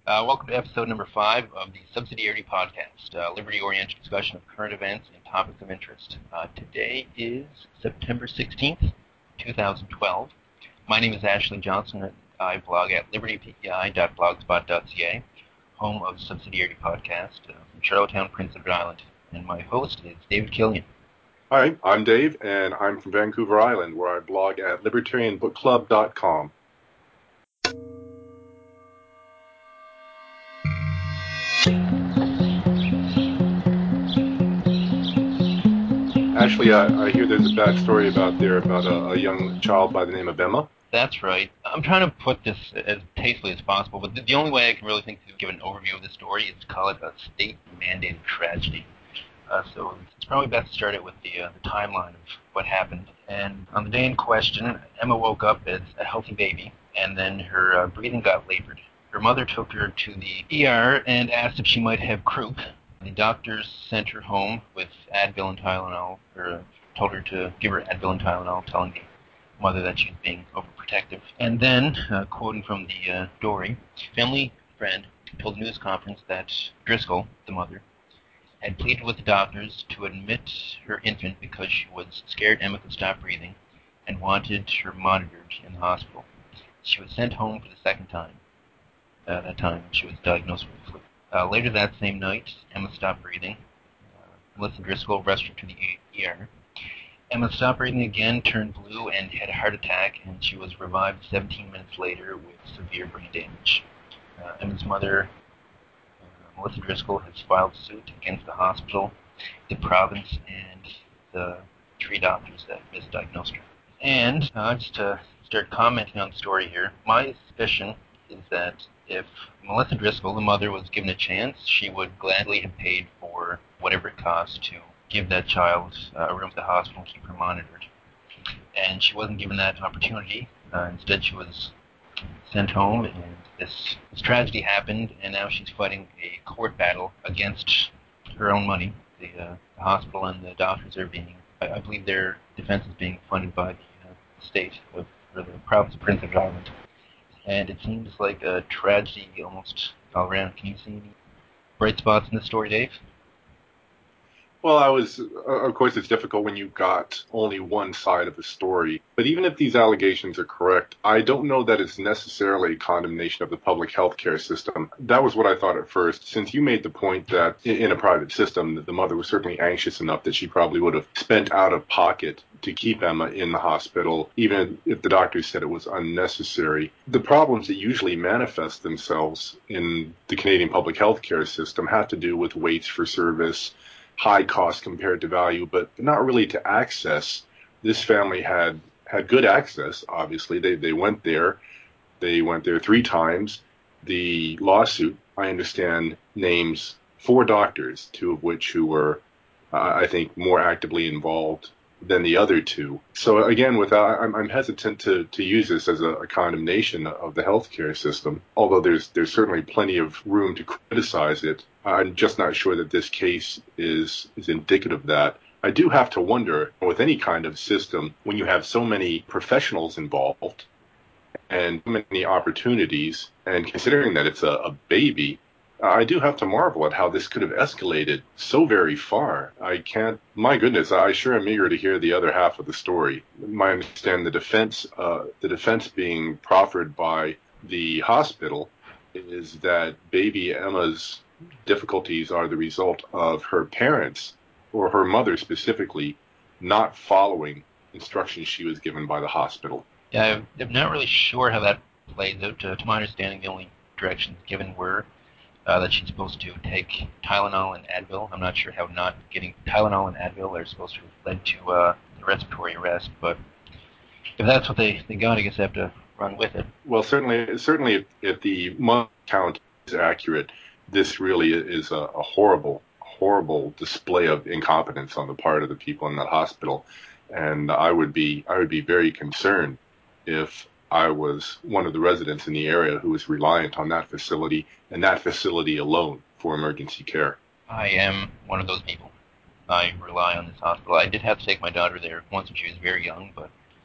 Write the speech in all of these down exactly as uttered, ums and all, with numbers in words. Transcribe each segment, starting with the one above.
Uh, welcome to episode number five of the Subsidiarity Podcast, uh, liberty-oriented discussion of current events and topics of interest. Uh, today is September sixteenth, twenty twelve. My name is Ashley Johnson. I blog at liberty p e i dot blogspot dot c a, home of Subsidiarity Podcast, uh, from Charlottetown, Prince Edward Island. And my host is David Killian. Hi, I'm Dave, and I'm from Vancouver Island, where I blog at libertarian book club dot com. Actually, I, I hear there's a bad story about there about a, a young child by the name of Emma. That's right. I'm trying to put this as tastefully as possible, but the, the only way I can really think to give an overview of the story is to call it a state-mandated tragedy. Uh, so it's probably best to start it with the, uh, the timeline of what happened. And on the day in question, Emma woke up as a healthy baby, and then her uh, breathing got labored. Her mother took her to the E R and asked if she might have croup. The doctors sent her home with Advil and Tylenol, or told her to give her Advil and Tylenol, telling the mother that she was being overprotective. And then, uh, quoting from the uh, story, family friend told the news conference that Driscoll, the mother, had pleaded with the doctors to admit her infant because she was scared Emma could stop breathing and wanted her monitored in the hospital. She was sent home for the second time. Uh, that time she was diagnosed with the flu. Uh, later that same night, Emma stopped breathing. Uh, Melissa Driscoll rushed her to the E R. Emma stopped breathing again, turned blue, and had a heart attack, and she was revived seventeen minutes later with severe brain damage. Uh, Emma's mother, uh, Melissa Driscoll, has filed suit against the hospital, the province, and the three doctors that misdiagnosed her. And uh, just to start commenting on the story here, my suspicion is that if Melissa Driscoll, the mother, was given a chance, she would gladly have paid for whatever it cost to give that child uh, a room at the hospital and keep her monitored. And she wasn't given that opportunity. Uh, instead, she was sent home, and this, this tragedy happened, and now she's fighting a court battle against her own money. The, uh, the hospital and the doctors are being, I, I believe their defense is being funded by the uh, state of, or the province of Prince Edward Island. And it seems like a tragedy almost all around. Can you see any bright spots in the story, Dave? Well, I was, uh, of course, it's difficult when you've got only one side of a story. But even if these allegations are correct, I don't know that it's necessarily a condemnation of the public health care system. That was what I thought at first. Since you made the point that in a private system, the mother was certainly anxious enough that she probably would have spent out of pocket to keep Emma in the hospital, even if the doctors said it was unnecessary. The problems that usually manifest themselves in the Canadian public health care system have to do with waits for service, high cost compared to value, but not really to access. This family had had good access, obviously. They they went there. They went there three times. The lawsuit, I understand, names four doctors, two of which who were, uh, I think, more actively involved than the other two. So again, without, I'm, I'm hesitant to, to use this as a, a condemnation of the healthcare system, although there's there's certainly plenty of room to criticize it. I'm just not sure that this case is is indicative of that. I do have to wonder, with any kind of system, when you have so many professionals involved and so many opportunities, and considering that it's a, a baby, I do have to marvel at how this could have escalated so very far. I can't, my goodness, I sure am eager to hear the other half of the story. My understanding, the defense, uh, the defense being proffered by the hospital is that baby Emma's difficulties are the result of her parents, or her mother specifically, not following instructions she was given by the hospital. Yeah, I'm not really sure how that plays out. To, to my understanding, the only directions given were uh, that she's supposed to take Tylenol and Advil. I'm not sure how not getting Tylenol and Advil are supposed to have led to uh, respiratory arrest, but if that's what they, they got, I guess they have to run with it. Well, certainly, certainly, if, if the month count is accurate, this really is a, a horrible, horrible display of incompetence on the part of the people in that hospital, and I would be, I would be very concerned if I was one of the residents in the area who was reliant on that facility and that facility alone for emergency care. I am one of those people. I rely on this hospital. I did have to take my daughter there once when she was very young, but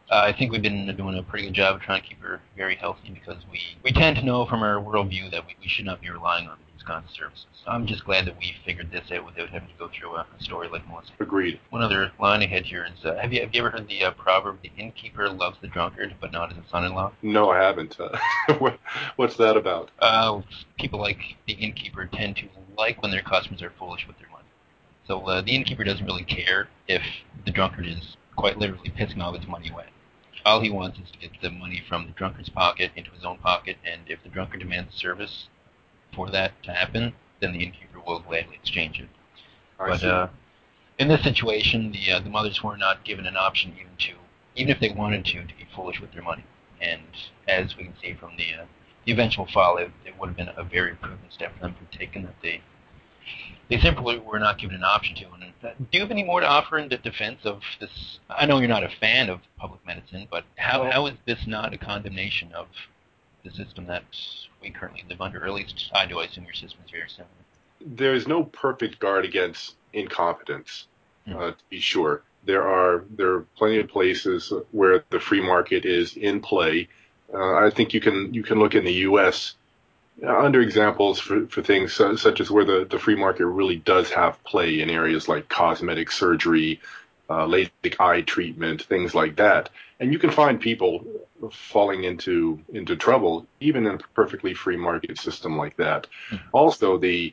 Uh, I think we've been doing a pretty good job of trying to keep her very healthy because we, we tend to know from our worldview that we, we should not be relying on these kinds of services. I'm just glad that we figured this out without having to go through a, a story like Melissa. Agreed. One other line ahead here is, uh, have you have you ever heard the uh, proverb, the innkeeper loves the drunkard, but not his son-in-law? No, I haven't. Uh, what, what's that about? Uh, people like the innkeeper tend to like when their customers are foolish with their money. So uh, the innkeeper doesn't really care if the drunkard is quite literally pissing all his money away. All he wants is to get the money from the drunkard's pocket into his own pocket, and if the drunkard demands a service for that to happen, then the innkeeper will gladly exchange it. I but see. Uh, in this situation, the uh, the mothers were not given an option even to, even if they wanted to, to be foolish with their money. And as we can see from the uh, the eventual fallout, it would have been a very prudent step for them to have taken that they they simply were not given an option to. And uh, do you have any more to offer in the defense of this? I know you're not a fan of public medicine, but how Well, how is this not a condemnation of the system that we currently live under? Or at least I do. I assume your system is very similar. There's no perfect guard against incompetence, Hmm. uh, to be sure. There are there are plenty of places where the free market is in play. Uh, I think you can you can look in the U S under examples for, for things su- such as where the, the free market really does have play in areas like cosmetic surgery, uh, LASIK eye treatment, things like that. And you can find people falling into into trouble even in a perfectly free market system like that. Also, the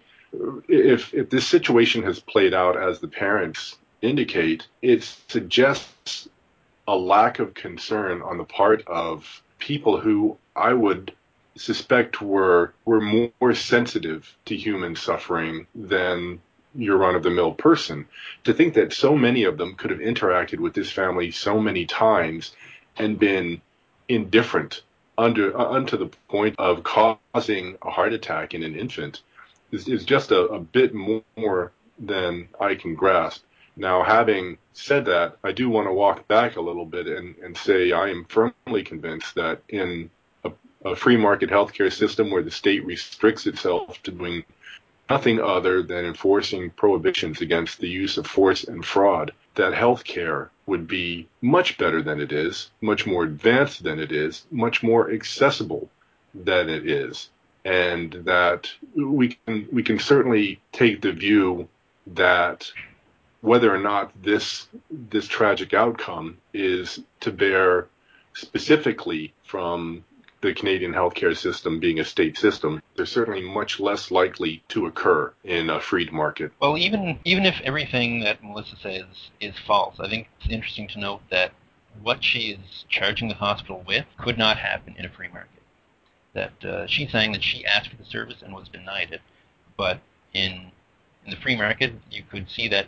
if if this situation has played out as the parents indicate, it suggests a lack of concern on the part of people who I would suspect were were more sensitive to human suffering than your run-of-the-mill person. To think that so many of them could have interacted with this family so many times and been indifferent under uh, unto the point of causing a heart attack in an infant is, is just a, a bit more than I can grasp. Now, having said that, I do want to walk back a little bit and, and say I am firmly convinced that in a, a free market healthcare system where the state restricts itself to doing nothing other than enforcing prohibitions against the use of force and fraud, that healthcare would be much better than it is, much more advanced than it is, much more accessible than it is, and that we can we can certainly take the view that whether or not this this tragic outcome is to bear specifically from the Canadian healthcare system being a state system, they're certainly much less likely to occur in a freed market. Well, even even if everything that Melissa says is false, I think it's interesting to note that what she is charging the hospital with could not happen in a free market. That uh, she's saying that she asked for the service and was denied it, but in in the free market, you could see that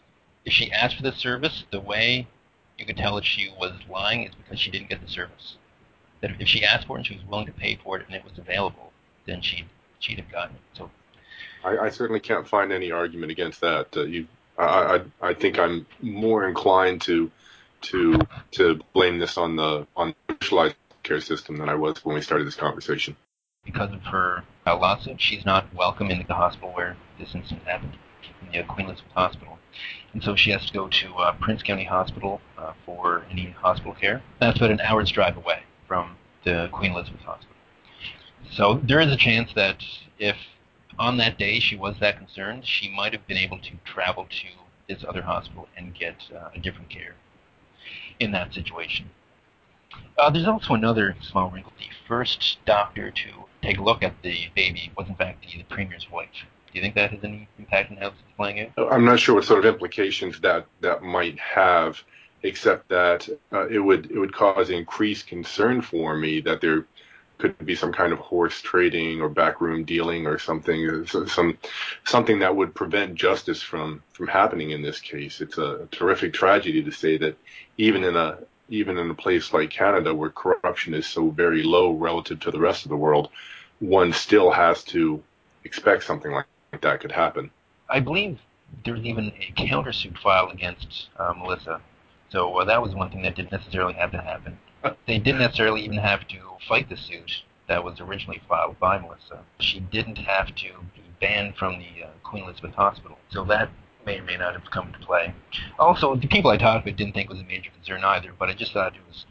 if she asked for the service, the way you could tell that she was lying is because she didn't get the service. That if she asked for it and she was willing to pay for it and it was available, then she'd she'd have gotten it. So I, I certainly can't find any argument against that. Uh, you, I, I, I think I'm more inclined to to to blame this on the on the socialized care system than I was when we started this conversation. because of her uh, lawsuit, she's not welcome in the hospital where this incident happened, in the uh, Queen Elizabeth Hospital. And so she has to go to uh, Prince County Hospital uh, for any hospital care. That's about an hour's drive away from the Queen Elizabeth Hospital. So there is a chance that if on that day she was that concerned, she might have been able to travel to this other hospital and get uh, a different care in that situation. Uh, there's also another small wrinkle. The first doctor to take a look at the baby was in fact the, the Premier's wife. Do you think that has any impact on how this is playing out? I'm not sure what sort of implications that that might have, except that uh, it would it would cause increased concern for me that there could be some kind of horse trading or backroom dealing or something, some something that would prevent justice from from happening in this case. It's a terrific tragedy to say that even in a even in a place like Canada where corruption is so very low relative to the rest of the world, one still has to expect something like that could happen. I believe there was even a countersuit filed against uh, Melissa. So uh, that was one thing that didn't necessarily have to happen. They didn't necessarily even have to fight the suit that was originally filed by Melissa. She didn't have to be banned from the uh, Queen Elizabeth Hospital. So that may or may not have come into play. Also, the people I talked with didn't think it was a major concern either, but I just thought it was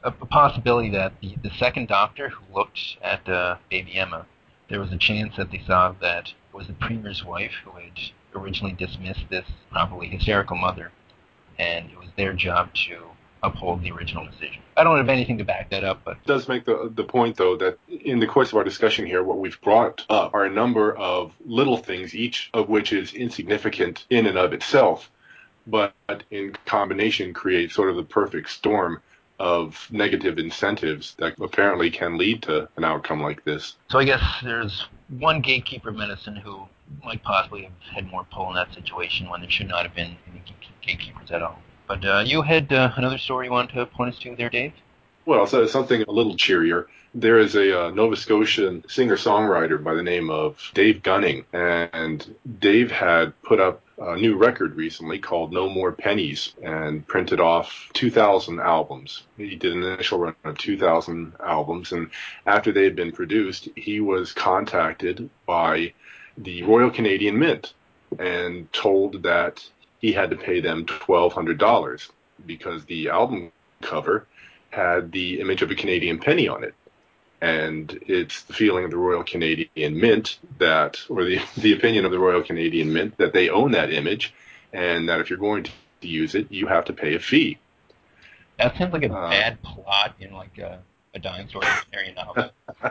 a, a possibility that the, the second doctor who looked at uh, baby Emma, there was a chance that they saw that it was the premier's wife who had originally dismissed this probably hysterical mother, and it was their job to uphold the original decision. I don't have anything to back that up, but it does make the the point, though, that in the course of our discussion here, what we've brought up are a number of little things, each of which is insignificant in and of itself, but in combination create sort of the perfect storm of negative incentives that apparently can lead to an outcome like this. So I guess there's one gatekeeper of medicine who might possibly have had more pull in that situation when there should not have been any gatekeepers at all. But uh, you had uh, another story you wanted to point us to there, Dave? Well, so something a little cheerier. There is a uh, Nova Scotian singer-songwriter by the name of Dave Gunning, and Dave had put up a new record recently called No More Pennies and printed off two thousand albums. He did an initial run of two thousand albums, and after they had been produced, he was contacted by the Royal Canadian Mint and told that he had to pay them twelve hundred dollars because the album cover had the image of a Canadian penny on it. And it's the feeling of the Royal Canadian Mint that, or the, the opinion of the Royal Canadian Mint, that they own that image and that if you're going to use it, you have to pay a fee. That sounds like a uh, bad plot in like a, a dinosaur dictionary novel.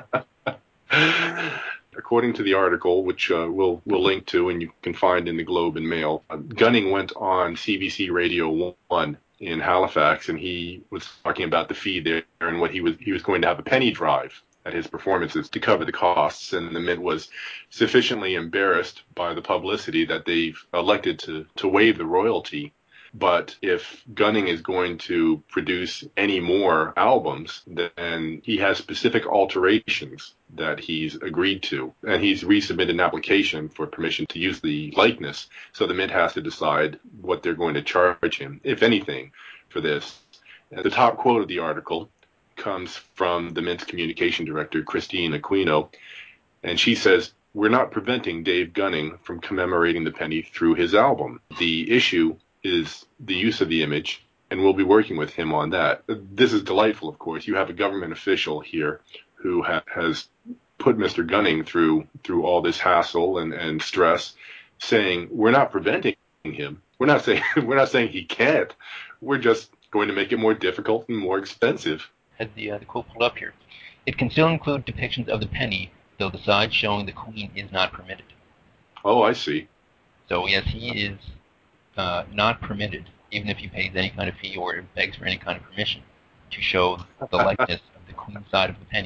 According to the article, which uh, we'll we'll link to and you can find in the Globe and Mail, uh, Gunning went on C B C Radio one in Halifax, and he was talking about the fee there and what he was he was going to have a penny drive at his performances to cover the costs, and the Mint was sufficiently embarrassed by the publicity that they've elected to to waive the royalty. But if Gunning is going to produce any more albums, then he has specific alterations that he's agreed to. And he's resubmitted an application for permission to use the likeness. So the Mint has to decide what they're going to charge him, if anything, for this. The top quote of the article comes from the Mint's communication director, Christine Aquino. And she says, "We're not preventing Dave Gunning from commemorating the penny through his album. The issue is the use of the image, and we'll be working with him on that." This is delightful, of course. You have a government official here who ha- has put Mister Gunning through through all this hassle and, and stress, saying we're not preventing him. We're not saying we're not saying he can't. We're just going to make it more difficult and more expensive. Had the uh, the quote pulled up here. It can still include depictions of the penny, though the side showing the Queen is not permitted. Oh, I see. So yes, he is Uh, not permitted, even if he pays any kind of fee or begs for any kind of permission, to show the likeness of the Queen's side of the penny.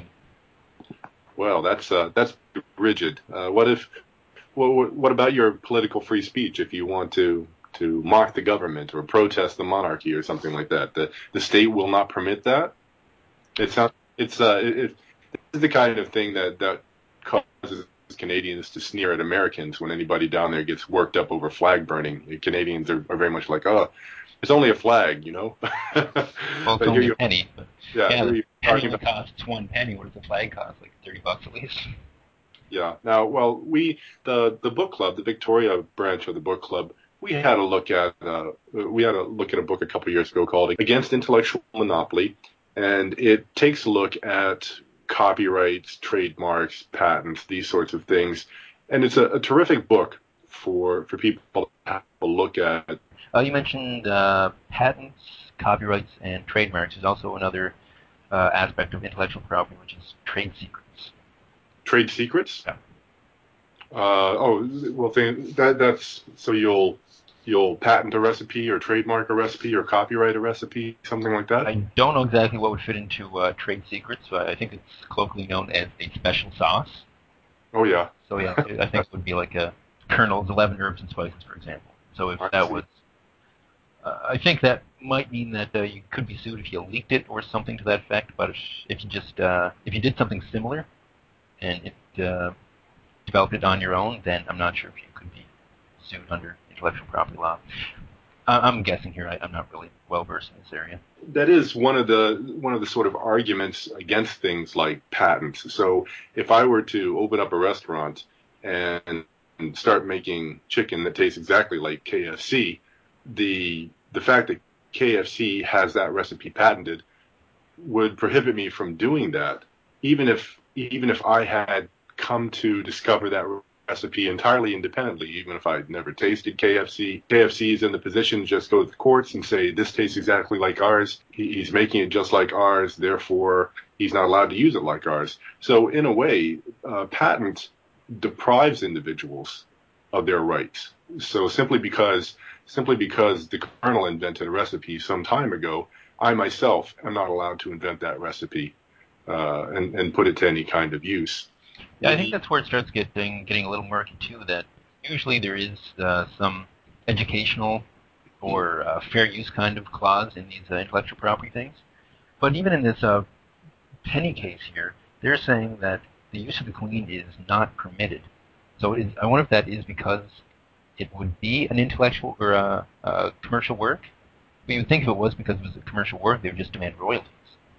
Well, that's uh, that's rigid. Uh, what if? What, what about your political free speech? If you want to to mock the government or protest the monarchy or something like that, the the state will not permit that. It's not. It's uh. It, it, this is the kind of thing that that causes Canadians to sneer at Americans when anybody down there gets worked up over flag burning. The Canadians are, are very much like, oh, it's only a flag, you know. Well, it's only a penny. But yeah, yeah the penny only about, costs one penny. What does the flag cost? Like thirty bucks at least. Yeah. Now, well, we the the book club, the Victoria branch of the book club, we had a look at uh, we had a look at a book a couple of years ago called Against Intellectual Monopoly, and it takes a look at copyrights, trademarks, patents, these sorts of things. And it's a, a terrific book for for people to have a look at. Uh, you mentioned uh, patents, copyrights, and trademarks. There's also another uh, aspect of intellectual property, which is trade secrets. Trade secrets? Yeah. Uh, oh, well, then that that's so you'll you'll patent a recipe or trademark a recipe or copyright a recipe, something like that? I don't know exactly what would fit into uh, trade secrets, but I think it's colloquially known as a special sauce. Oh, yeah. So, yeah, I think it would be like a Colonel's eleven herbs and spices, for example. So if I that see. was... Uh, I think that might mean that uh, you could be sued if you leaked it or something to that effect, but if, if you just... Uh, if you did something similar and it uh, developed it on your own, then I'm not sure if you could be sued under intellectual property law. I'm guessing here. I, I'm not really well versed in this area. That is one of the one of the sort of arguments against things like patents. So if I were to open up a restaurant and, and start making chicken that tastes exactly like K F C, the the fact that K F C has that recipe patented would prohibit me from doing that, even if even if I had come to discover that recipe entirely independently, even if I'd never tasted K F C. K F C is in the position to just go to the courts and say, this tastes exactly like ours. He, he's making it just like ours. Therefore, he's not allowed to use it like ours. So in a way, uh, patent deprives individuals of their rights. So simply because simply because the Colonel invented a recipe some time ago, I myself am not allowed to invent that recipe uh, and, and put it to any kind of use. Yeah, I think that's where it starts getting getting a little murky too. That usually there is uh, some educational or uh, fair use kind of clause in these uh, intellectual property things. But even in this uh, Penny case here, they're saying that the use of the Queen is not permitted. So it is, I wonder if that is because it would be an intellectual or a, a commercial work. I mean, you would think if it was because it was a commercial work, they would just demand royalties.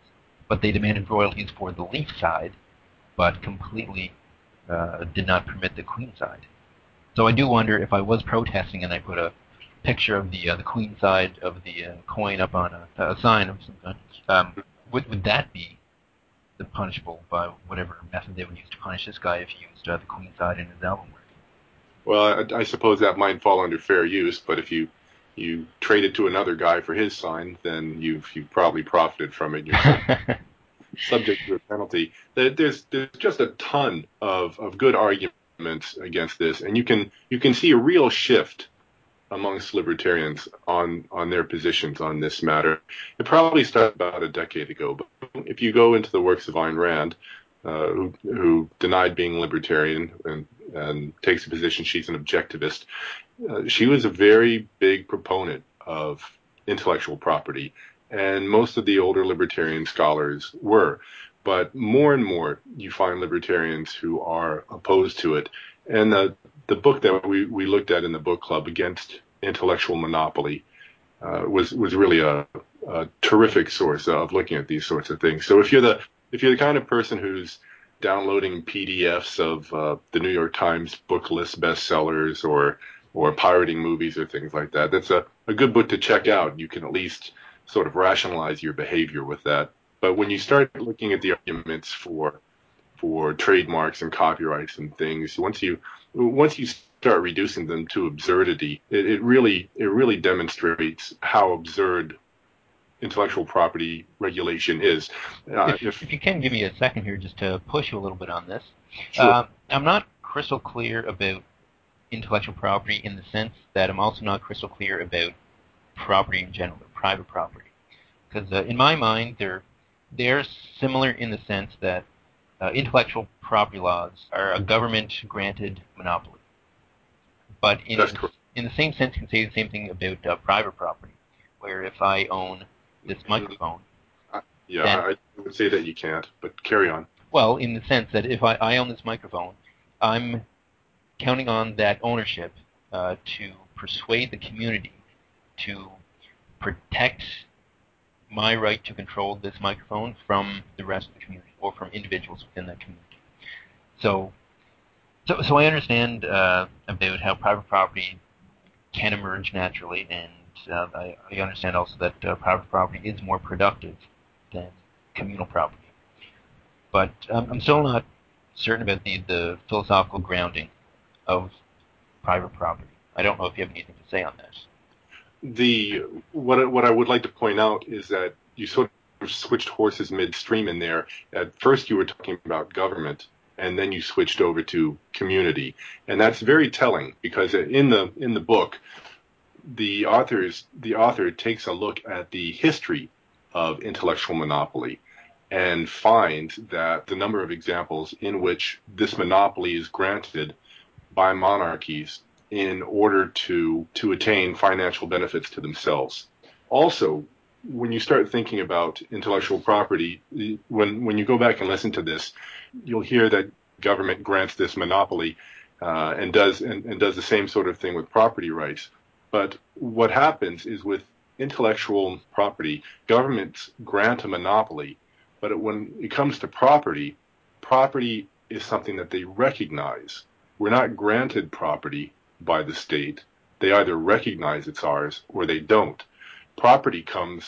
But they demanded royalties for the leaf side, but completely uh, did not permit the Queen side. So I do wonder if I was protesting and I put a picture of the uh, the Queen side of the uh, coin up on a, a sign of some kind, um, would would that be the punishable by whatever method they would use to punish this guy if he used uh, the Queen side in his album work? Well, I, I suppose that might fall under fair use, but if you you trade it to another guy for his sign, then you've you've probably profited from it. You're subject to a penalty. There's there's just a ton of, of good arguments against this, and you can you can see a real shift amongst libertarians on on their positions on this matter. It probably started about a decade ago, but if you go into the works of Ayn Rand, uh, who, who denied being libertarian and, and takes the position she's an objectivist, uh, she was a very big proponent of intellectual property, and most of the older libertarian scholars were. But more and more, you find libertarians who are opposed to it. And the, the book that we, we looked at in the book club, Against Intellectual Monopoly, uh, was was really a, a terrific source of looking at these sorts of things. So if you're the if you're the kind of person who's downloading P D Fs of uh, the New York Times book list bestsellers or or pirating movies or things like that, that's a, a good book to check out. You can at least sort of rationalize your behavior with that. But when you start looking at the arguments for for trademarks and copyrights and things, once you once you start reducing them to absurdity, it, it really it really demonstrates how absurd intellectual property regulation is. Uh, if, if, if you can give me a second here just to push you a little bit on this. Sure. Uh, I'm not crystal clear about intellectual property in the sense that I'm also not crystal clear about property in general, or private property. Because uh, in my mind, they're, they're similar in the sense that uh, intellectual property laws are a government-granted monopoly. But in, the, in the same sense, you can say the same thing about uh, private property, where if I own this microphone... Uh, yeah, then, I would say that you can't, but carry on. Well, in the sense that if I, I own this microphone, I'm counting on that ownership uh, to persuade the community to protect my right to control this microphone from the rest of the community or from individuals within that community. So, so, so I understand uh, about how private property can emerge naturally, and uh, I, I understand also that uh, private property is more productive than communal property. But um, I'm still not certain about the, the philosophical grounding of private property. I don't know if you have anything to say on that. The what what I would like to point out is that you sort of switched horses midstream in there. At first, you were talking about government, and then you switched over to community, and that's very telling because in the in the book, the authors the author takes a look at the history of intellectual monopoly and finds that the number of examples in which this monopoly is granted by monarchies in order to to attain financial benefits to themselves. Also, when you start thinking about intellectual property, when when you go back and listen to this, you'll hear that government grants this monopoly uh, and does and, and does the same sort of thing with property rights. But what happens is with intellectual property, governments grant a monopoly, but when it comes to property, property is something that they recognize. We're not granted property by the state. They either recognize it's ours or they don't. Property comes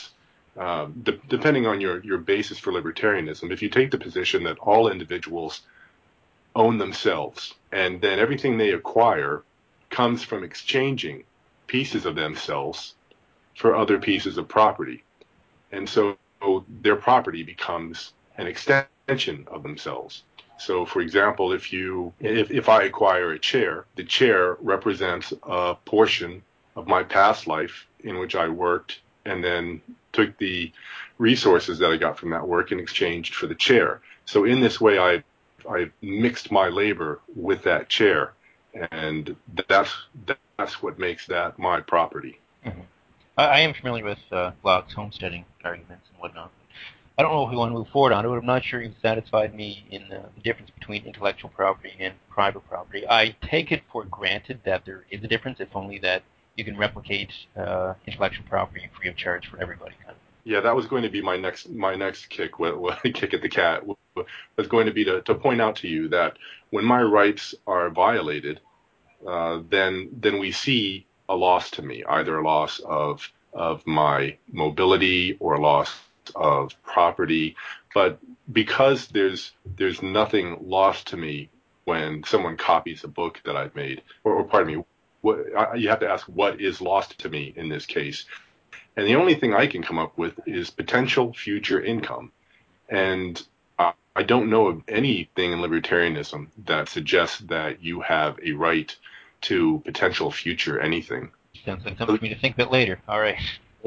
Um, de- depending on your, your basis for libertarianism, if you take the position that all individuals own themselves, and then everything they acquire comes from exchanging pieces of themselves for other pieces of property. And so their property becomes an extension of themselves. So, for example, if you if, if I acquire a chair, the chair represents a portion of my past life in which I worked and then took the resources that I got from that work and exchanged for the chair. So in this way, I I mixed my labor with that chair, and that's that's what makes that my property. Mm-hmm. I, I am familiar with uh, Locke's homesteading arguments and whatnot. I don't know if we want to move forward on it, but I'm not sure you've satisfied me in uh, the difference between intellectual property and private property. I take it for granted that there is a difference, if only that you can replicate uh, intellectual property free of charge for everybody. Kind of. Yeah, that was going to be my next my next kick. What, what kick at the cat was going to be to, to point out to you that when my rights are violated, uh, then then we see a loss to me, either a loss of of my mobility or a loss of property. But because there's there's nothing lost to me when someone copies a book that I've made, or, or pardon me, what, I, you have to ask what is lost to me in this case. And the only thing I can come up with is potential future income. And I, I don't know of anything in libertarianism that suggests that you have a right to potential future anything. Sounds like something for me to think about later. All right.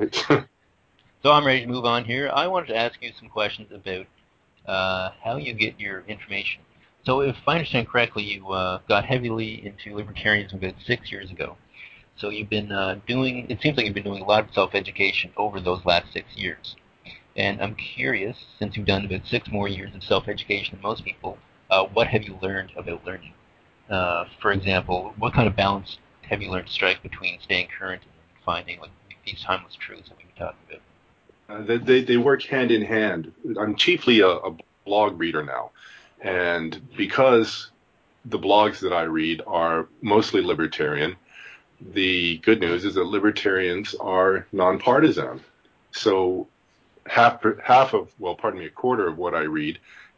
So I'm ready to move on here. I wanted to ask you some questions about uh, how you get your information. So if I understand correctly, you uh, got heavily into libertarianism about six years ago. So you've been uh, doing, it seems like you've been doing a lot of self-education over those last six years. And I'm curious, since you've done about six more years of self-education than most people, uh, what have you learned about learning? Uh, for example, what kind of balance have you learned to strike between staying current and finding like these timeless truths that we've been talking about? Uh, they, they work hand in hand. I'm chiefly a, a blog reader now. And because the blogs that I read are mostly libertarian, the good news is that libertarians are nonpartisan. So half half of well, pardon me, a quarter of what I read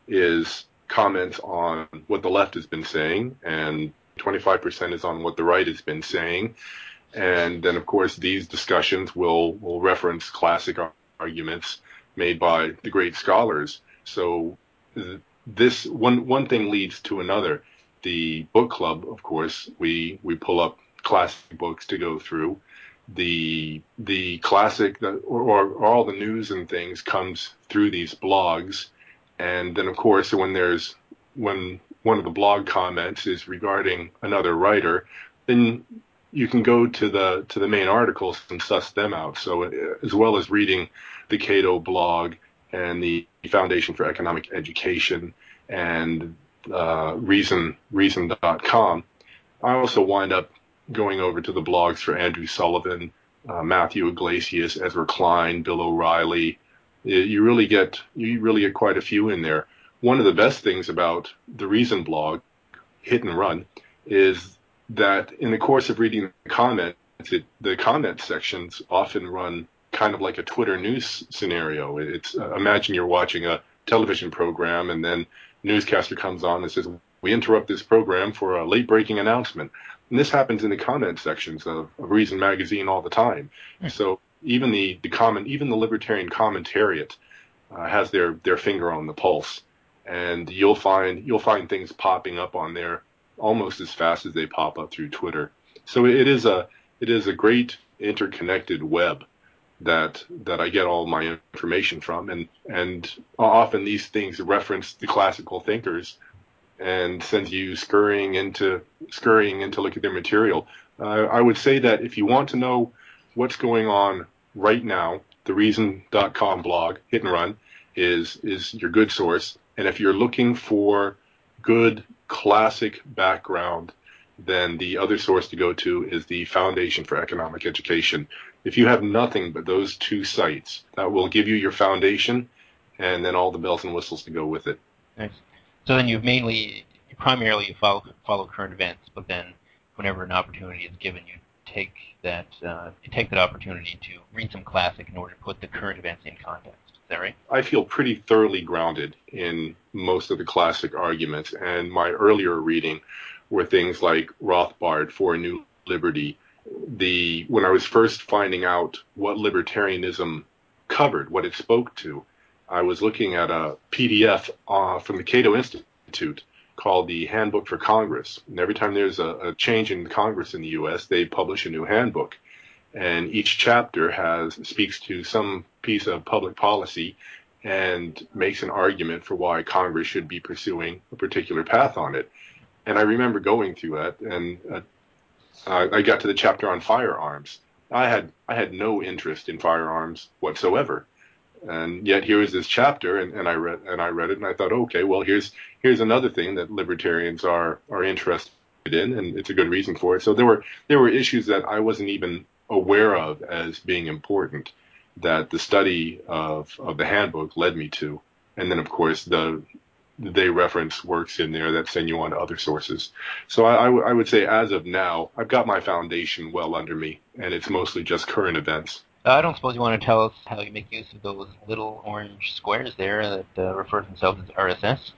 is comments on what the left has been saying, and twenty-five percent is on what the right has been saying. And then, of course, these discussions will will reference classic arguments made by the great scholars. So this one one thing leads to another. The book club, of course, we we pull up classic books to go through. The the classic or, or, or all the news and things comes through these blogs, and then of course when there's when one of the blog comments is regarding another writer, then you can go to the to the main articles and suss them out. So as well as reading the Cato blog and the Foundation for Economic Education and uh, Reason Reason dot com, I also wind up going over to the blogs for Andrew Sullivan, uh, Matthew Iglesias, Ezra Klein, Bill O'Reilly. You really get you really get quite a few in there. One of the best things about the Reason blog, Hit and Run, is that in the course of reading the comments, it, the comment sections often run kind of like a Twitter news scenario. It's uh, imagine you're watching a television program and then a newscaster comes on and says, "We interrupt this program for a late breaking announcement." And this happens in the comment sections of, of Reason magazine all the time. Hmm. So even the the comment, even the libertarian commentariat uh, has their their finger on the pulse, and you'll find you'll find things popping up on there almost as fast as they pop up through Twitter. So it is a it is a great interconnected web that that I get all my information from, and and often these things reference the classical thinkers and sends you scurrying into scurrying in to look at their material. Uh, I would say that if you want to know what's going on right now, the Reason dot com blog, Hit and Run, is is your good source. And if you're looking for good classic background, then the other source to go to is the Foundation for Economic Education. If you have nothing but those two sites, that will give you your foundation and then all the bells and whistles to go with it. Nice. So then you've mainly, primarily you follow, follow current events, but then whenever an opportunity is given, you take that uh, you take that opportunity to read some classic in order to put the current events in context. Is that right? I feel pretty thoroughly grounded in most of the classic arguments, and my earlier reading were things like Rothbard, For a New Liberty. The when I was first finding out what libertarianism covered, what it spoke to, I was looking at a P D F uh, from the Cato Institute called the Handbook for Congress. And every time there's a, a change in Congress in the U S, they publish a new handbook. And each chapter has speaks to some piece of public policy and makes an argument for why Congress should be pursuing a particular path on it. And I remember going through that, and uh, I got to the chapter on firearms. I had I had no interest in firearms whatsoever. And yet here is this chapter, and, and I read and I read it, and I thought, okay, well, here's here's another thing that libertarians are are interested in, and it's a good reason for it. So there were there were issues that I wasn't even aware of as being important that the study of of the handbook led me to, and then of course the they reference works in there that send you on to other sources. So I, I, w- I would say as of now, I've got my foundation well under me, and it's mostly just current events. Uh, I don't suppose you want to tell us how you make use of those little orange squares there that uh, refer to themselves as R S S?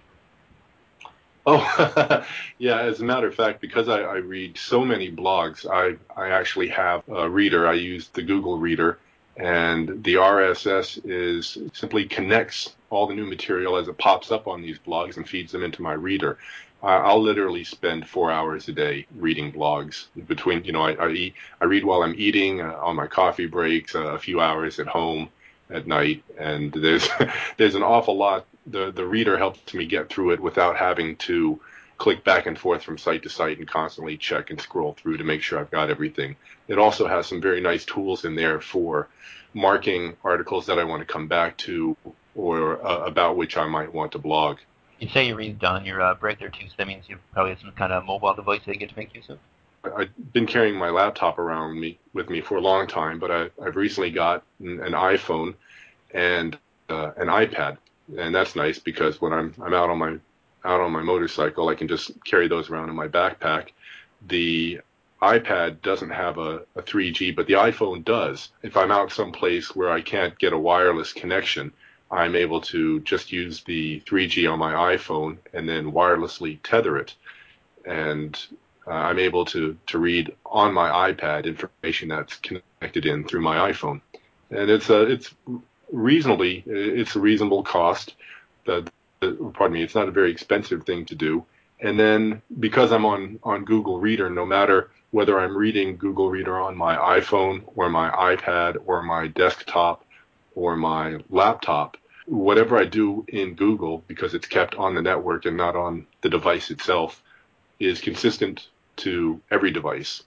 Oh, yeah, as a matter of fact, because I, I read so many blogs, I, I actually have a reader. I use the Google Reader, and the R S S is simply connects all the new material as it pops up on these blogs and feeds them into my reader. I, I'll literally spend four hours a day reading blogs. Between, you know, I, I eat, I read while I'm eating, uh, on my coffee breaks, uh, a few hours at home at night, and there's there's an awful lot. The the reader helps me get through it without having to click back and forth from site to site and constantly check and scroll through to make sure I've got everything. It also has some very nice tools in there for marking articles that I want to come back to or uh, about which I might want to blog. You say you read on your uh, break there too, so that means you probably have some kind of mobile device that you get to make use of? I've been carrying my laptop around me with me for a long time, but I, I've recently got an, an iPhone and uh, an iPad, and that's nice because when I'm I'm out on my out on my motorcycle, I can just carry those around in my backpack. The iPad doesn't have a, a three G, but the iPhone does. If I'm out someplace where I can't get a wireless connection, I'm able to just use the three G on my iPhone and then wirelessly tether it. And uh, I'm able to, to read on my iPad information that's connected in through my iPhone. And it's a, it's reasonably, it's a reasonable cost. The, the, pardon me, it's not a very expensive thing to do. And then because I'm on, on Google Reader, no matter whether I'm reading Google Reader on my iPhone or my iPad or my desktop or my laptop, whatever I do in Google, because it's kept on the network and not on the device itself, is consistent to every device.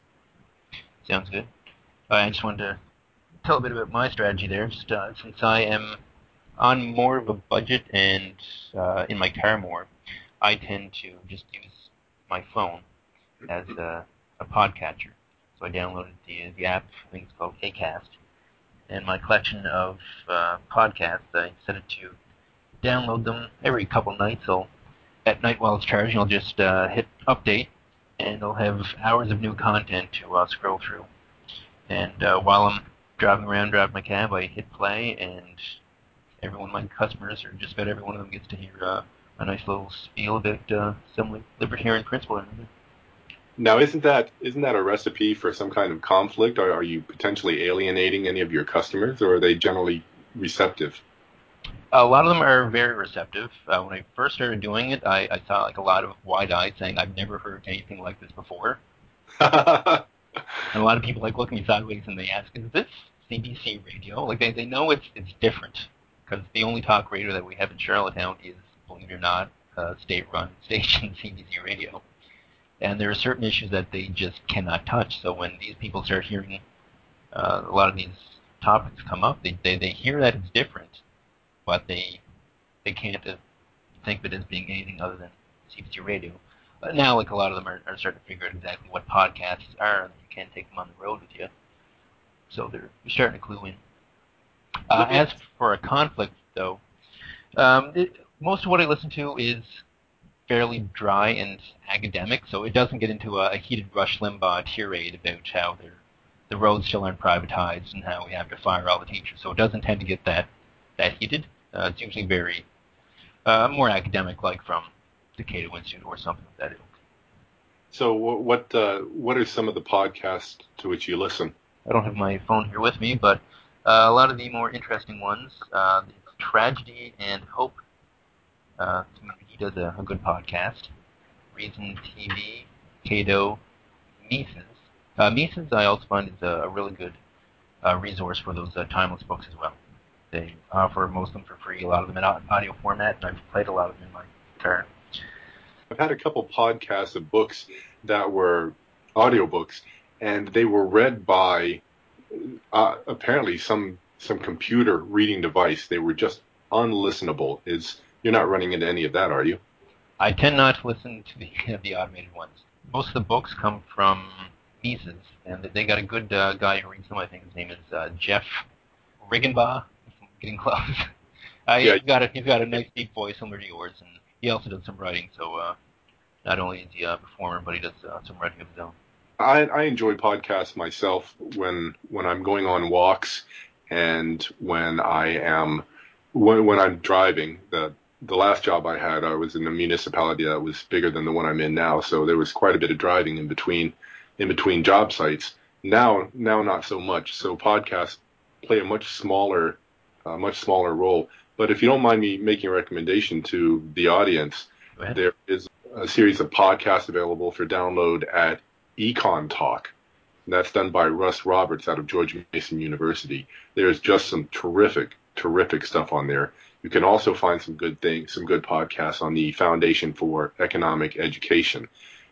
Sounds good. I just wanted to tell a bit about my strategy there. Just, uh, since I am on more of a budget and uh, in my car more, I tend to just use my phone as a, a podcatcher. So I downloaded the the app, I think it's called Acast, and my collection of uh, podcasts, I set it to download them every couple nights. I'll, at night while it's charging, I'll just uh, hit update, and I'll have hours of new content to uh, scroll through. And uh, while I'm driving around, driving my cab, I hit play, and every one of my customers, or just about every one of them, gets to hear uh, a nice little spiel about uh, some libertarian principle. Now, isn't that isn't that a recipe for some kind of conflict? Or are you potentially alienating any of your customers, or are they generally receptive? A lot of them are very receptive. Uh, when I first started doing it, I, I saw like a lot of wide eyes saying, "I've never heard anything like this before." And a lot of people like look at me sideways and they ask, "Is this C B C radio?" Like they, they know it's it's different because the only talk radio that we have in Charlottetown is, believe it or not, a state-run station, C B C radio. And there are certain issues that they just cannot touch. So when these people start hearing uh, a lot of these topics come up, they, they, they hear that it's different, but they they can't uh, think of it as being anything other than C B C radio. But now, like a lot of them are, are starting to figure out exactly what podcasts are, and you can't take them on the road with you. So they're, they're starting to clue in. Uh, as for a conflict, though, um, it, most of what I listen to is fairly dry and academic, so it doesn't get into a, a heated Rush Limbaugh tirade about how they're the roads still aren't privatized and how we have to fire all the teachers. So it doesn't tend to get that that heated. Uh, it's usually very uh, more academic, like from the Cato Institute or something like that. So what uh, what are some of the podcasts to which you listen? I don't have my phone here with me, but uh, a lot of the more interesting ones, uh, Tragedy and Hope. Uh, he does a, a good podcast. Reason T V, Cato, Mises. Uh, Mises I also find is a, a really good uh, resource for those uh, timeless books as well. They offer most of them for free, a lot of them in audio format, and I've played a lot of them in my car. I've had a couple podcasts of books that were audiobooks, and they were read by uh, apparently some some computer reading device. They were just unlistenable. Is you're not running into any of that, are you? I tend not to listen to the the automated ones. Most of the books come from Mises, and they got a good uh, guy who reads them. I think his name is uh, Jeff Riggenbaugh. I'm getting close. Uh, Yeah. he's got a he's got a nice deep voice similar to yours, and he also does some writing. So uh, not only is he a performer, but he does uh, some writing of his own. I, I enjoy podcasts myself when when I'm going on walks and when I am when when I'm driving. The the last job I had, I was in a municipality that was bigger than the one I'm in now, so there was quite a bit of driving in between in between job sites. Now now not so much. So podcasts play a much smaller uh, much smaller role. But if you don't mind me making a recommendation to the audience, there is a series of podcasts available for download at Econ Talk. And that's done by Russ Roberts out of George Mason University. There's just some terrific, terrific stuff on there. You can also find some good things, some good podcasts on the Foundation for Economic Education.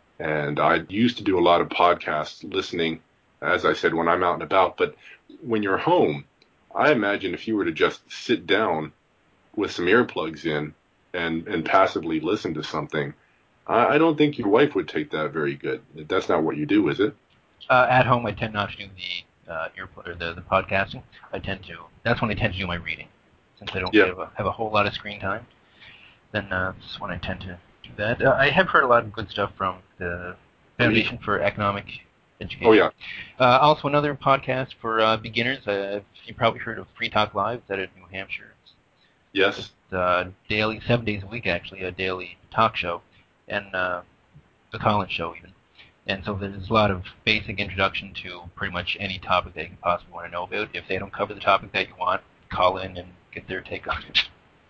And I used to do a lot of podcasts listening, as I said, when I'm out and about. But when you're home, I imagine if you were to just sit down with some earplugs in and, and passively listen to something, I don't think your wife would take that very good. That's not what you do, is it? Uh, at home, I tend not to do the uh, ear or the, the podcasting. I tend to. That's when I tend to do my reading, since I don't Yeah. have, a, have a whole lot of screen time. Then uh, that's when I tend to do that. Uh, I have heard a lot of good stuff from the Foundation for Economic Education. Oh yeah. Uh, also, another podcast for uh, beginners. Uh, you probably heard of Free Talk Live. Is out of New Hampshire? Yes. It's uh, daily, seven days a week actually, a daily talk show, and uh, the Collins Show even. And so there's a lot of basic introduction to pretty much any topic that you can possibly want to know about. If they don't cover the topic that you want, call in and get their take on it.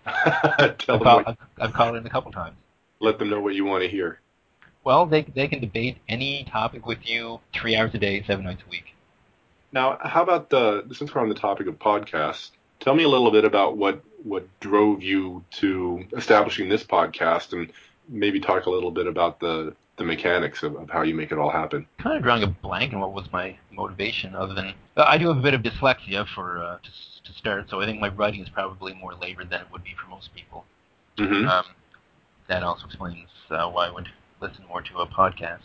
Tell I've, them call, what, I've, I've called in a couple times. let them know what you want to hear. Well, they they can debate any topic with you three hours a day, seven nights a week. Now, how about the, since we're on the topic of podcasts, tell me a little bit about what, what drove you to establishing this podcast, and maybe talk a little bit about the, the mechanics of, of how you make it all happen. Kind of drawing a blank on what was my motivation, other than uh, I do have a bit of dyslexia for uh, to, to start, so I think my writing is probably more labored than it would be for most people. Mm-hmm. Um, that also explains uh, why I would listen more to a podcast.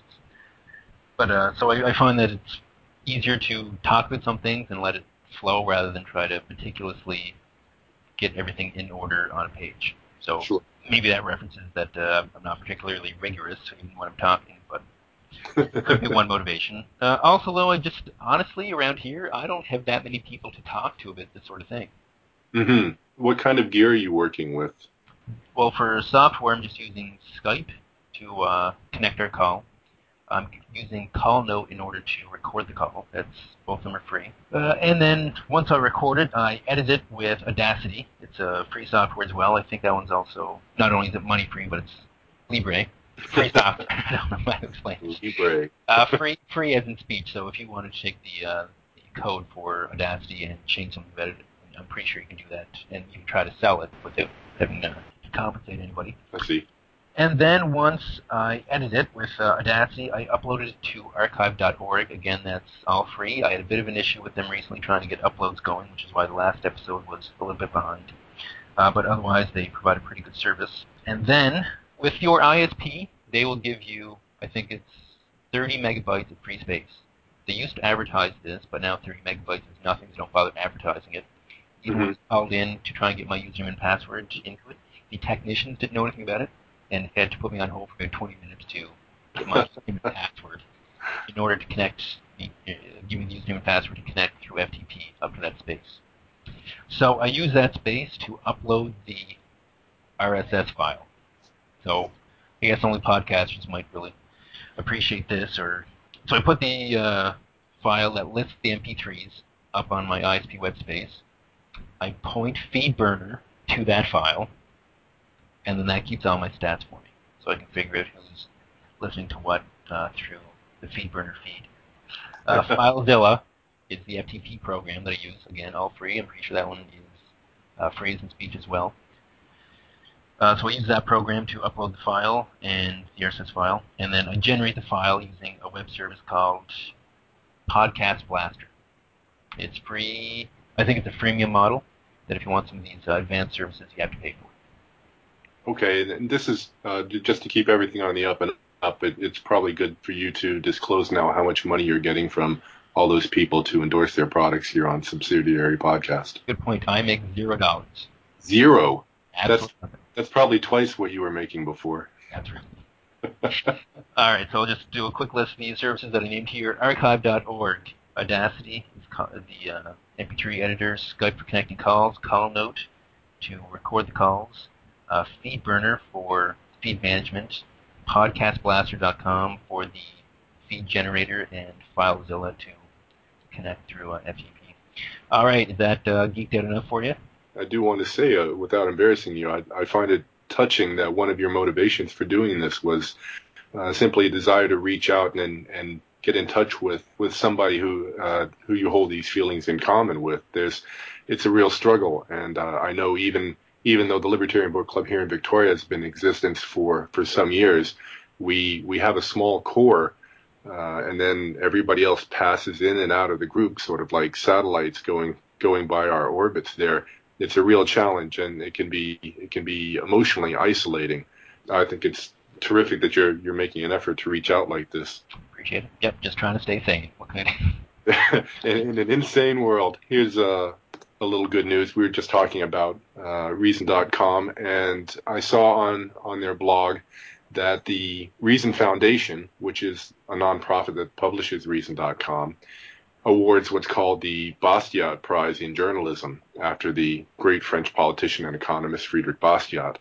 But uh, so I, I find that it's easier to talk about some things and let it flow rather than try to meticulously get everything in order on a page. So Sure. maybe that references that uh, I'm not particularly rigorous even when I'm talking, but it could be one motivation. Uh, also, though, I just, honestly, around here, I don't have that many people to talk to about this sort of thing. Mm-hmm. What kind of gear are you working with? Well, for software, I'm just using Skype to uh, connect our call. I'm using CallNote in order to record the call. That's both of them are free. Uh, and then once I record it, I edit it with Audacity. It's a free software as well. I think that one's also, not only is it money free, but it's Libre. Free software. I don't know how to explain. Libre. uh, free, free as in speech. So if you wanted to take the, uh, the code for Audacity and change something about it, I'm pretty sure you can do that, and you can try to sell it without having to compensate anybody. I see. And then once I edited it with uh, Audacity, I uploaded it to archive dot org. Again, that's all free. I had a bit of an issue with them recently trying to get uploads going, which is why the last episode was a little bit behind. Uh, but otherwise, they provide a pretty good service. And then, with your I S P, they will give you, I think it's thirty megabytes of free space. They used to advertise this, but now thirty megabytes is nothing. They don't bother advertising it. Even when I called in to try and get my username and password into it, the technicians didn't know anything about it and had to put me on hold for about twenty minutes to get my username and password in order to connect, the, uh, give me the username and password to connect through F T P up to that space. So I use that space to upload the R S S file. So I guess only podcasters might really appreciate this. Or so I put the uh, file that lists the M P threes up on my I S P web space. I point FeedBurner to that file, and then that keeps all my stats for me. So I can figure out who's listening to what uh, through the FeedBurner feed. Uh, FileZilla is the F T P program that I use. Again, all free. I'm pretty sure that one is uh, phrase and speech as well. Uh, so I use that program to upload the file and the R S S file, and then I generate the file using a web service called Podcast Blaster. It's free. I think it's a freemium model that if you want some of these uh, advanced services, you have to pay for. Okay, and this is uh, just to keep everything on the up and up. It, it's probably good for you to disclose now how much money you're getting from all those people to endorse their products here on Subsidiary Podcast. Good point. I make zero dollars. Zero. Absolutely that's nothing. That's probably twice what you were making before. That's right. All right, so I'll just do a quick list of these services that I named here. Archive dot org, Audacity, the uh, M P three editor, Skype for connecting calls, CallNote to record the calls, uh, FeedBurner for feed management, podcast blaster dot com for the feed generator, and FileZilla to connect through uh, F T P. All right, is that uh, geeked out enough for you? I do want to say, uh, without embarrassing you, I, I find it touching that one of your motivations for doing this was uh, simply a desire to reach out and, and get in touch with, with somebody who uh, who you hold these feelings in common with. There's, it's a real struggle, and uh, I know even even though the Libertarian Book Club here in Victoria has been in existence for, for some years, we we have a small core, uh, and then everybody else passes in and out of the group, sort of like satellites going going by our orbits there. It's a real challenge, and it can be it can be emotionally isolating. I think it's terrific that you're you're making an effort to reach out like this. Appreciate it. Yep, just trying to stay sane. What can I do? in, in an insane world, here's a, a little good news. We were just talking about uh, Reason dot com, and I saw on on their blog that the Reason Foundation, which is a nonprofit that publishes Reason dot com, awards what's called the Bastiat Prize in Journalism after the great French politician and economist Friedrich Bastiat.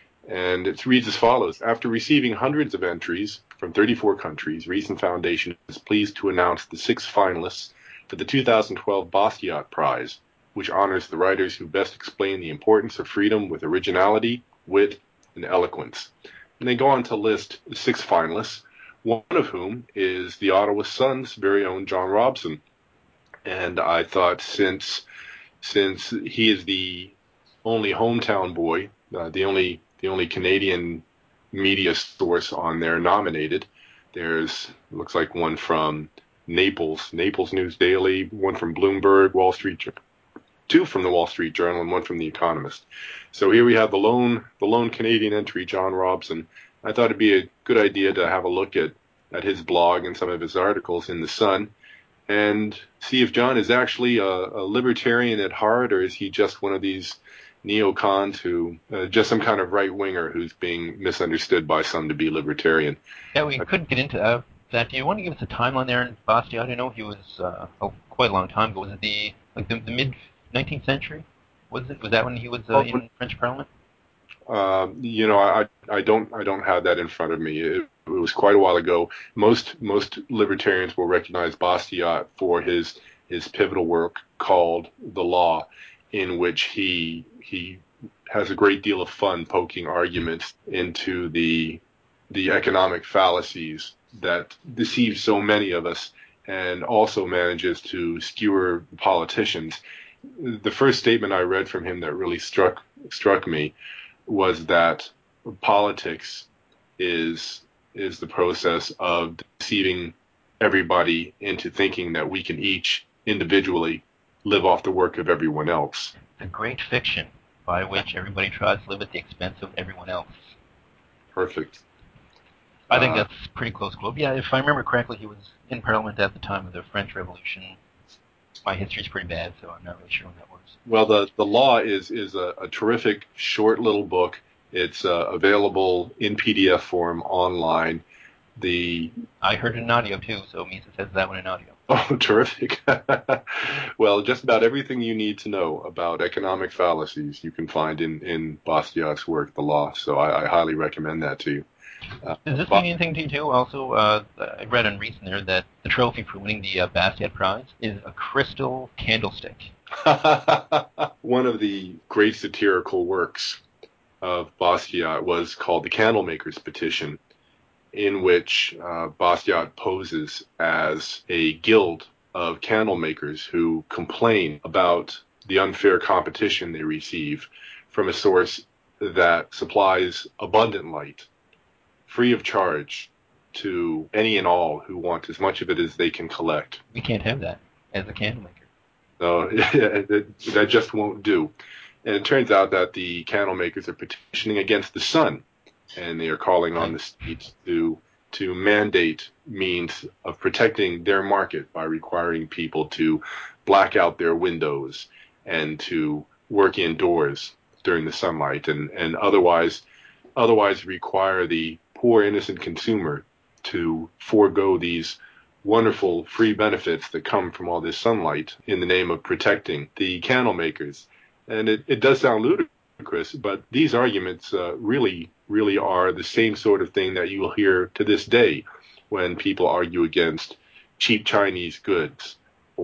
And it reads as follows. After receiving hundreds of entries from thirty-four countries, Reason Foundation is pleased to announce the six finalists for the two thousand twelve Bastiat Prize, which honors the writers who best explain the importance of freedom with originality, wit, and eloquence. And they go on to list the six finalists, one of whom is the Ottawa Sun's very own John Robson. And I thought since since he is the only hometown boy, uh, the only the only Canadian media source on there nominated, there's looks like one from Naples, Naples News Daily, one from Bloomberg, Wall Street, two from the Wall Street Journal, and one from The Economist. So here we have the lone the lone Canadian entry, John Robson. I thought it'd be a good idea to have a look at at his blog and some of his articles in the Sun, and see if John is actually a, a libertarian at heart, or is he just one of these neocons who, uh, just some kind of right-winger who's being misunderstood by some to be libertarian. Yeah, we couldn't get into uh, that. Do you want to give us a timeline there in Bastiat? I know he was uh, oh, quite a long time ago. Was it the like the, the mid nineteenth century? Was it? Was that when he was uh, in French Parliament? Uh, you know, I I don't I don't have that in front of me. It, it was quite a while ago. Most most libertarians will recognize Bastiat for his his pivotal work called The Law, in which he he has a great deal of fun poking arguments into the the economic fallacies that deceive so many of us, and also manages to skewer politicians. The first statement I read from him that really struck struck me was that politics is is the process of deceiving everybody into thinking that we can each individually live off the work of everyone else. The great fiction by which everybody tries to live at the expense of everyone else. Perfect. I think uh, that's pretty close quote. Yeah, if I remember correctly, he was in Parliament at the time of the French Revolution. My history's pretty bad, so I'm not really sure when that was. Well, the, the Law is is a, a terrific short little book. It's uh, available in P D F form online. The I heard it in audio too, so Misa says that one in audio. Oh, terrific. Well, just about everything you need to know about economic fallacies you can find in, in Bastiat's work, The Law, so I, I highly recommend that to you. Uh, Does this Ba- mean anything to you too? Also, uh, I read on recent there that the trophy for winning the uh, Bastiat Prize is a crystal candlestick. One of the great satirical works of Bastiat was called The Candlemaker's Petition, in which uh, Bastiat poses as a guild of candle makers who complain about the unfair competition they receive from a source that supplies abundant light, free of charge, to any and all who want as much of it as they can collect. We can't have that as a candle maker. So that, that just won't do. And it turns out that the candle makers are petitioning against the sun, and they are calling on the state to to mandate means of protecting their market by requiring people to black out their windows and to work indoors during the sunlight, and, and otherwise otherwise require the poor innocent consumer to forego these wonderful free benefits that come from all this sunlight in the name of protecting the candle makers. And it, it does sound ludicrous, but these arguments uh, really, really are the same sort of thing that you will hear to this day when people argue against cheap Chinese goods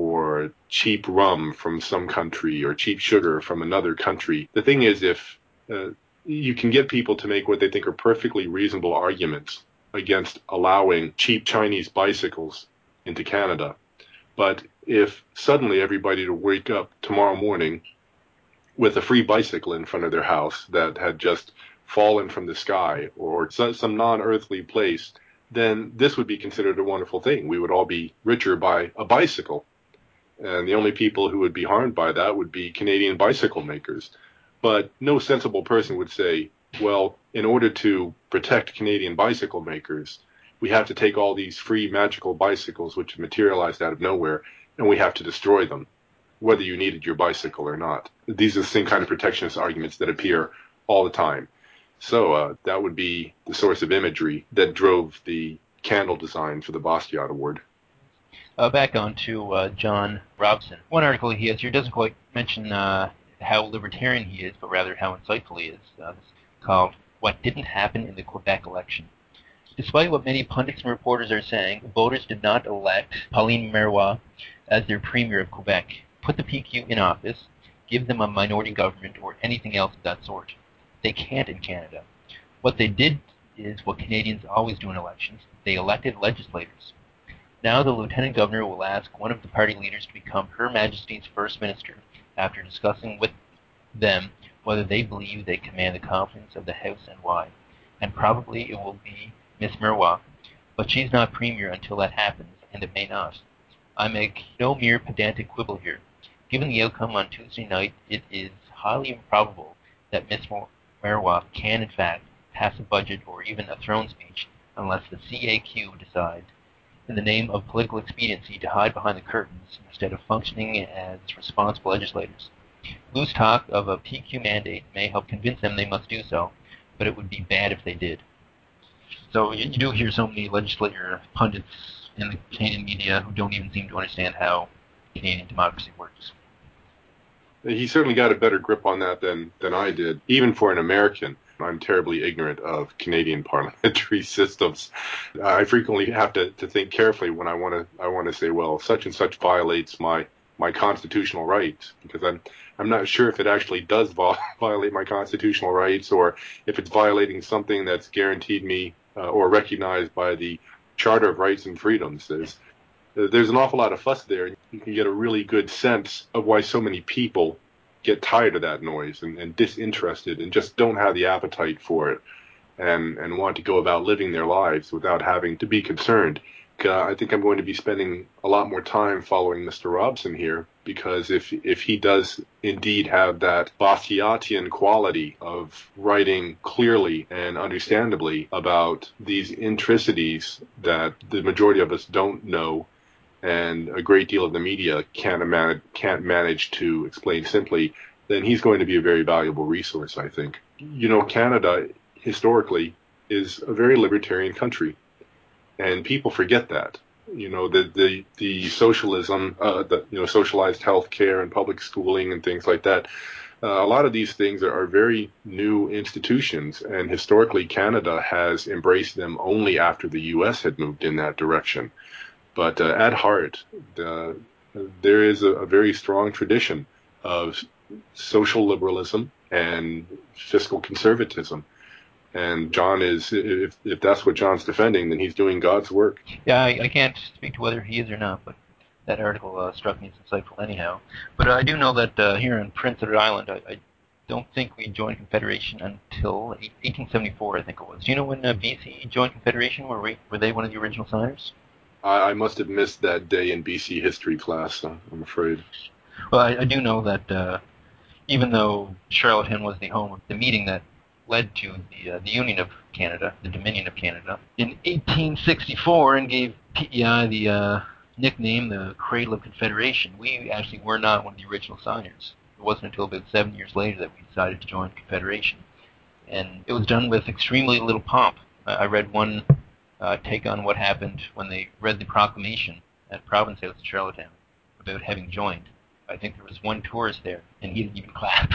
or cheap rum from some country or cheap sugar from another country. The thing is, if uh, you can get people to make what they think are perfectly reasonable arguments against allowing cheap Chinese bicycles into Canada. But if suddenly everybody to wake up tomorrow morning with a free bicycle in front of their house that had just fallen from the sky or some non-earthly place, then this would be considered a wonderful thing. We would all be richer by a bicycle. And the only people who would be harmed by that would be Canadian bicycle makers. But no sensible person would say, well, in order to protect Canadian bicycle makers, we have to take all these free magical bicycles which have materialized out of nowhere, and we have to destroy them, whether you needed your bicycle or not. These are the same kind of protectionist arguments that appear all the time. So uh, that would be the source of imagery that drove the candle design for the Bastiat Award. Uh, back on to uh, John Robson. One article he has here doesn't quite mention uh, how libertarian he is, but rather how insightful he is. Uh, it's called What Didn't Happen in the Quebec Election. Despite what many pundits and reporters are saying, voters did not elect Pauline Marois as their premier of Quebec, put the P Q in office, give them a minority government, or anything else of that sort. They can't in Canada. What they did is what Canadians always do in elections. They elected legislators. Now the Lieutenant Governor will ask one of the party leaders to become Her Majesty's First Minister after discussing with them whether they believe they command the confidence of the House and why. And probably it will be Miss Marois, but she's not Premier until that happens, and it may not. I make no mere pedantic quibble here. Given the outcome on Tuesday night, it is highly improbable that Miss Marois can, in fact, pass a budget or even a throne speech unless the C A Q decides, in the name of political expediency, to hide behind the curtains instead of functioning as responsible legislators. Loose talk of a P Q mandate may help convince them they must do so, but it would be bad if they did. So you, you do hear so many legislator pundits in the Canadian media who don't even seem to understand how Canadian democracy works. He certainly got a better grip on that than, than I did, even for an American. I'm terribly ignorant of Canadian parliamentary systems. Uh, I frequently have to, to think carefully when I want to I want to say, well, such and such violates my, my constitutional rights, because I'm I'm not sure if it actually does vol- violate my constitutional rights, or if it's violating something that's guaranteed me uh, or recognized by the Charter of Rights and Freedoms. There's there's an awful lot of fuss there. You can get a really good sense of why so many people get tired of that noise and, and disinterested and just don't have the appetite for it, and, and want to go about living their lives without having to be concerned. Uh, I think I'm going to be spending a lot more time following Mister Robson here, because if if he does indeed have that Bastiatian quality of writing clearly and understandably about these intricacies that the majority of us don't know, and a great deal of the media can't, man- can't manage to explain simply, then he's going to be a very valuable resource, I think. You know, Canada, historically, is a very libertarian country. and people forget that. You know, the the the socialism, uh, the you know socialized health care and public schooling and things like that. Uh, a lot of these things are, are very new institutions, and historically Canada has embraced them only after the U S had moved in that direction. But uh, at heart, the, there is a, a very strong tradition of social liberalism and fiscal conservatism. And John is, if, if that's what John's defending, then he's doing God's work. Yeah, I, I can't speak to whether he is or not, but that article uh, struck me as insightful anyhow. But uh, I do know that uh, here on Prince Edward Island, I, I don't think we joined Confederation until eighteen seventy-four, I think it was. Do you know when uh, B C joined Confederation? Were, we, were they one of the original signers? I, I must have missed that day in B C history class, I'm afraid. Well, I, I do know that uh, even though Charlottetown was the home of the meeting that led to the uh, the Union of Canada, the Dominion of Canada, in eighteen sixty-four, and gave P E I the uh, nickname the Cradle of Confederation, we actually were not one of the original signers. It wasn't until about seven years later that we decided to join Confederation. And it was done with extremely little pomp. Uh, I read one uh, take on what happened when they read the proclamation at Province House in Charlottetown about having joined. I think there was one tourist there, and he didn't even clap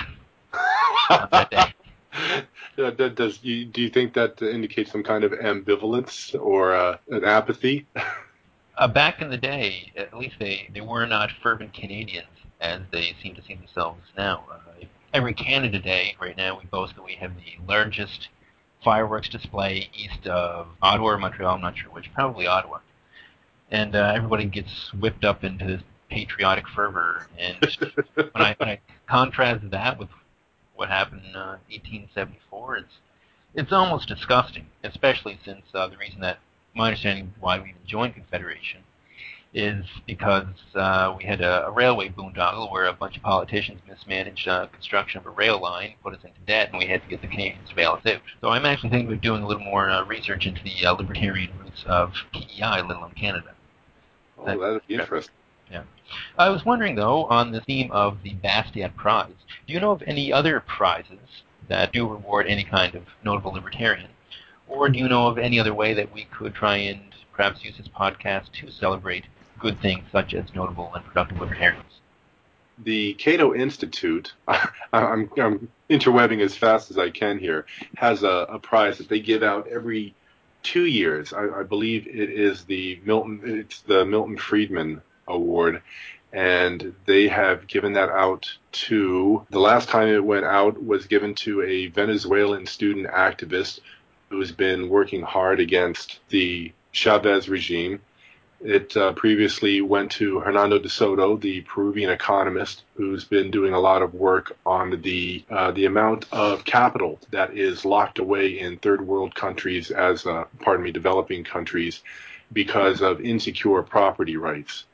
on that day. Uh, does do you think that indicates some kind of ambivalence or uh, an apathy? Uh, back in the day, at least they, they were not fervent Canadians as they seem to see themselves now. Uh, every Canada Day, right now, we boast that we have the largest fireworks display east of Ottawa or Montreal, I'm not sure which, probably Ottawa. And uh, everybody gets whipped up into this patriotic fervor. And when I when I contrast that with what happened in uh, eighteen seventy-four, it's it's almost disgusting, especially since uh, the reason that my understanding of why we even joined Confederation is because uh, we had a, a railway boondoggle where a bunch of politicians mismanaged uh, construction of a rail line, put us into debt, and we had to get the Canadians to bail us out. So I'm actually thinking about doing a little more uh, research into the uh, libertarian roots of P E I, let alone Canada. Oh, that would be interesting. Yeah. I was wondering, though, on the theme of the Bastiat Prize, do you know of any other prizes that do reward any kind of notable libertarian? Or do you know of any other way that we could try and perhaps use this podcast to celebrate good things such as notable and productive libertarians? The Cato Institute, I'm, I'm interwebbing as fast as I can here, has a, a prize that they give out every two years. I, I believe it is the Milton, it's the Milton Friedman Award, and they have given that out to, the last time it went out was given to a Venezuelan student activist who's been working hard against the Chavez regime. It uh, previously went to Hernando de Soto, the Peruvian economist, who's been doing a lot of work on the uh, the amount of capital that is locked away in third world countries as, uh, pardon me, developing countries because of insecure property rights.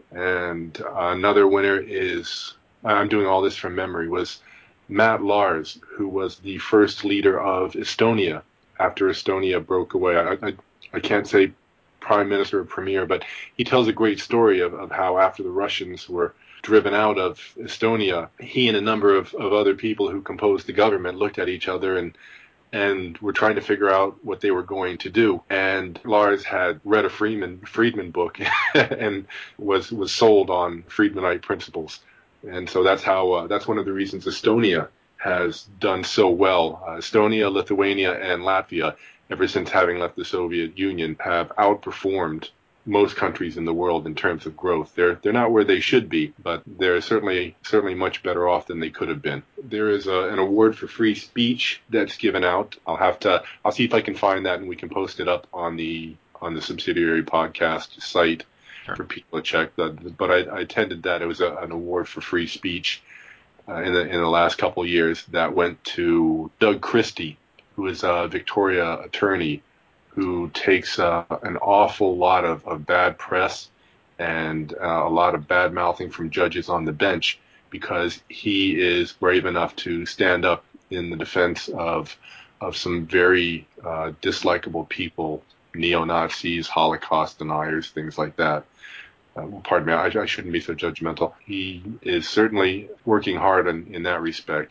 And another winner is, I'm doing all this from memory, was Matt Lars, who was the first leader of Estonia after Estonia broke away. I, I, I can't say prime minister or premier, but he tells a great story of, of how after the Russians were driven out of Estonia, he and a number of, of other people who composed the government looked at each other and and were trying to figure out what they were going to do. And Lars had read a Friedman Friedman book and was was sold on Friedmanite principles. And so that's how uh, that's one of the reasons Estonia has done so well. Uh, Estonia, Lithuania, and Latvia, ever since having left the Soviet Union, have outperformed most countries in the world in terms of growth. They're they're not where they should be, but they're certainly certainly much better off than they could have been. There is a, an award for free speech that's given out. I'll have to I'll see if I can find that and we can post it up on the on the subsidiary podcast site sure. for people to check. But, but I, I attended that. It was a, an award for free speech uh, in the in the last couple of years that went to Doug Christie, who is a Victoria attorney who takes uh, an awful lot of, of bad press and uh, a lot of bad mouthing from judges on the bench because he is brave enough to stand up in the defense of of some very uh, dislikable people, neo-Nazis, Holocaust deniers, things like that. Uh, pardon me, I, I shouldn't be so judgmental. He is certainly working hard in, in that respect.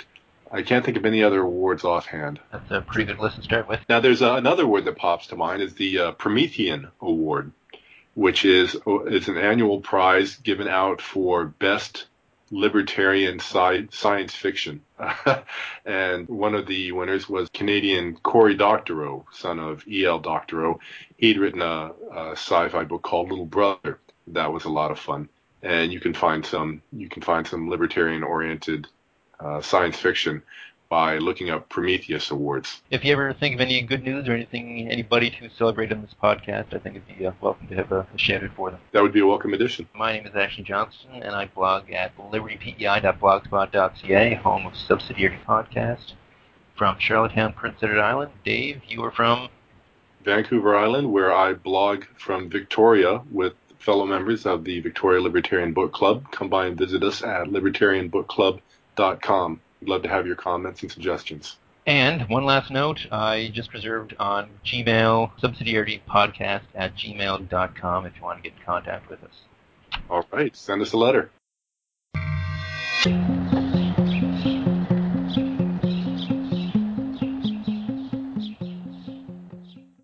I can't think of any other awards offhand. That's a pretty good list to start with. Now, there's uh, another award that pops to mind is the uh, Promethean Award, which is is an annual prize given out for best libertarian sci- science fiction. And one of the winners was Canadian Cory Doctorow, son of E L Doctorow. He'd written a, a sci-fi book called Little Brother. That was a lot of fun. And you can find some you can find some libertarian-oriented uh, science fiction by looking up Prometheus Awards. If you ever think of any good news or anything, anybody to celebrate on this podcast, I think it'd be uh, welcome to have a, a shout-out for them. That would be a welcome addition. My name is Ashton Johnston, and I blog at liberty p e i dot blogspot dot c a, home of Subsidiary Podcast. From Charlottetown, Prince Edward Island, Dave, you are from? Vancouver Island, where I blog from Victoria with fellow members of the Victoria Libertarian Book Club. Come by and visit us at libertarian book club dot com. We'd love to have your comments and suggestions. And one last note, I just reserved on Gmail, subsidiarypodcast at gmail dot com if you want to get in contact with us. All right, send us a letter.